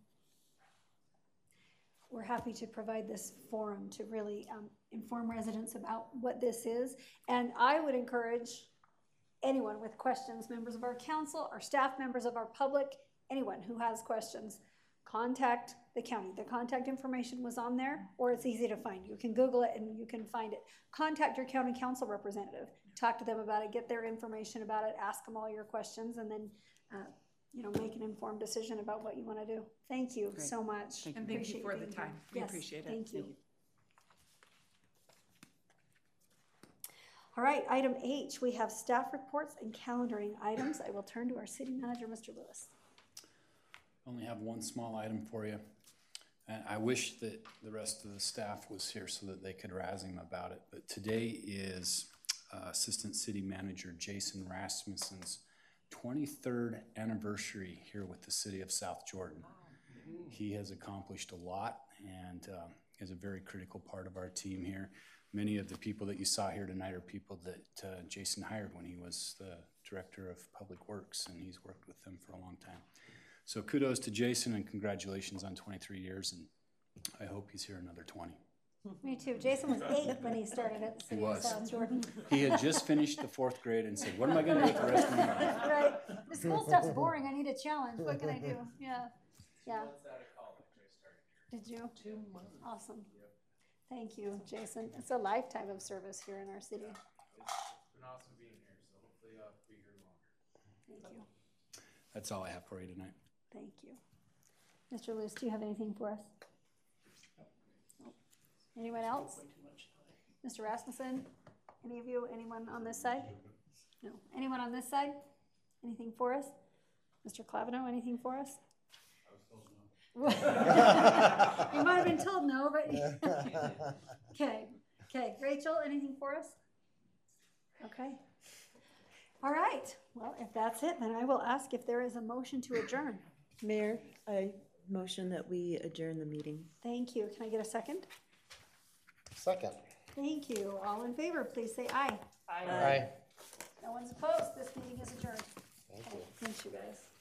We're happy to provide this forum to really inform residents about what this is. And I would encourage anyone with questions, members of our council, our staff members of our public, anyone who has questions, contact the county. The contact information was on there, or it's easy to find. You can Google it and you can find it. Contact your county council representative. Talk to them about it, get their information about it, ask them all your questions, and then make an informed decision about what you want to do. Thank you so much. And thank you for the time. We appreciate it. Thank you. All right, item H, we have staff reports and calendaring items. I will turn to our city manager, Mr. Lewis. I only have one small item for you. And I wish that the rest of the staff was here so that they could razz him about it. But today is Assistant City Manager Jason Rasmussen's 23rd anniversary here with the city of South Jordan. He has accomplished a lot and is a very critical part of our team here. Many of the people that you saw here tonight are people that Jason hired when he was the Director of Public Works, and he's worked with them for a long time. So kudos to Jason and congratulations on 23 years, and I hope he's here another 20. Me too. Jason was 8 when he started at the city of South Jordan. He had just finished the 4th grade and said, what am I going to do with the rest of my life? Right. The school stuff's boring. I need a challenge. What can I do? Yeah. Yeah. Did you? 2 months. Awesome. Thank you, Jason. It's a lifetime of service here in our city. It's been awesome being here, so hopefully I'll be here longer. Thank you. That's all I have for you tonight. Thank you. Mr. Luce, do you have anything for us? Nope. Anyone else? Mr. Rasmussen? Any of you? Anyone on this side? No. Anyone on this side? Anything for us? Mr. Clavino, anything for us? You might have been told no, but okay. Rachel, anything for us? Okay. All right. Well, if that's it, then I will ask if there is a motion to adjourn. Mayor, I motion that we adjourn the meeting. Thank you. Can I get a second? Second. Thank you. All in favor, please say aye. Aye. No one's opposed. This meeting is adjourned. Thank you. Thanks, you guys.